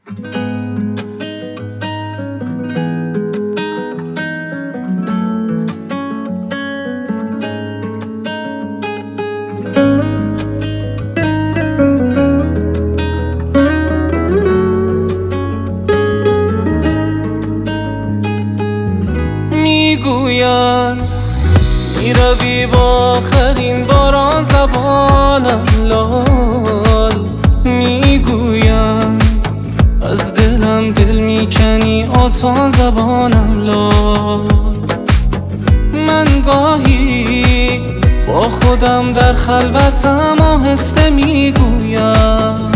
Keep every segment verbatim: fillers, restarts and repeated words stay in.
میگوین میروی با آخرین باران زبانم لال، میگوین از دلم دل میکنی آسان زبانم لال. من گاهی با خودم در خلوتم آهسته میگویم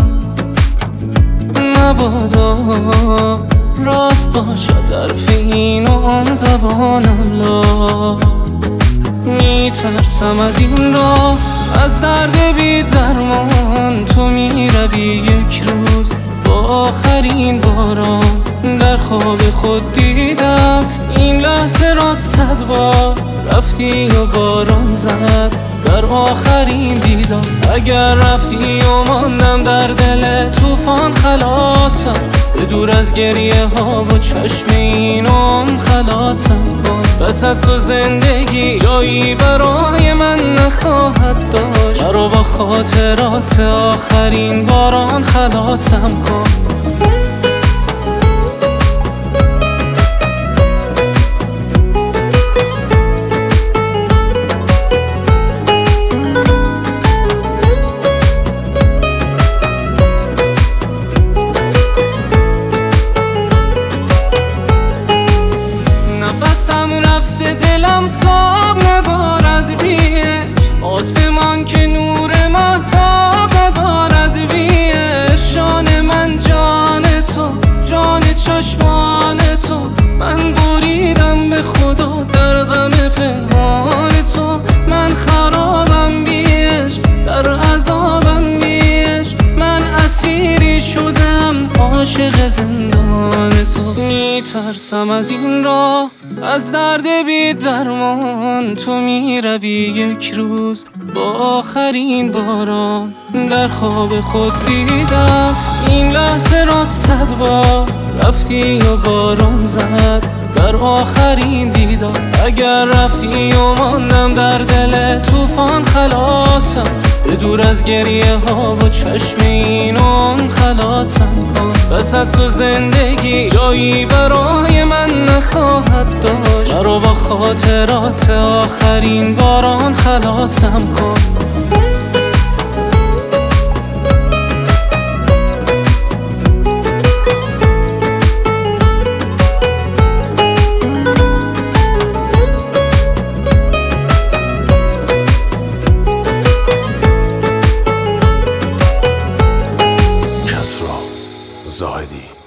مبادا راست باشد حرف این و آن زبانم لال. میترسم از این راه، از درد بی درمان تو میروی یک روز با آخرین باران. در خواب خود دیدم این لحظه را صد بار، رفتی و باران زد در آخرین دیدار. اگر رفتی و ماندم در دل طوفان خلاصم، به دور از گریه ها و چشم این آن خلاصم کن. بس از تو زندگی جایی برای من نخواهد داشت، مرا با خاطرات آخرین باران خلاصم کن. نفسم رفته دلم تاب ندارد بیش، آسمان که نور مهتاب ندارد بیش. جان من جان تو، جان چشمان تو، من بریدم به خدا در غم پنهان تو. من خرابم بیش، در عذابم بیش، من اسیری شدم عاشق زندان تو. میترسم از این راه، از درد بی درمان تو میروی یک روز با آخرین باران. در خواب خود دیدم این لحظه را صد بار، رفتی و باران زد در آخرین دیدار. اگر رفتی و ماندم در دل طوفان خلاصم، به دور از گریه ها و چشم این آن خلاصم کن. بس از تو زندگی جایی برای من نخواهد داشت، مرا با خاطرات آخرین باران خلاصم کن. زاهدی